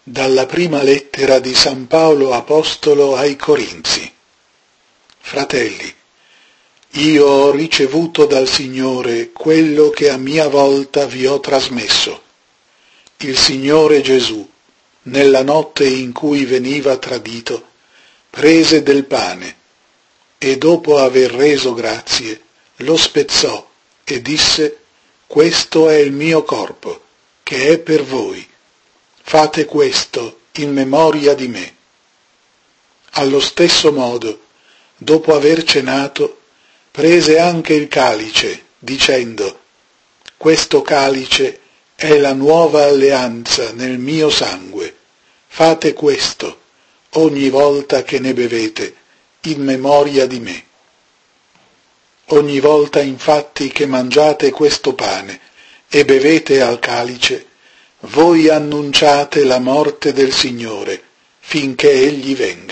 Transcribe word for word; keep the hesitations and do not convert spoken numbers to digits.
Dalla prima lettera di San Paolo Apostolo ai Corinzi. Fratelli, io ho ricevuto dal Signore quello che a mia volta vi ho trasmesso. Il Signore Gesù, nella notte in cui veniva tradito, prese del pane e dopo aver reso grazie, lo spezzò e disse: «Questo è il mio corpo, che è per voi. Fate questo in memoria di me». Allo stesso modo, dopo aver cenato, prese anche il calice, dicendo: «Questo calice è la nuova alleanza nel mio sangue. Fate questo ogni volta che ne bevete, in memoria di me». Ogni volta infatti che mangiate questo pane e bevete al calice, voi annunciate la morte del Signore finché Egli venga.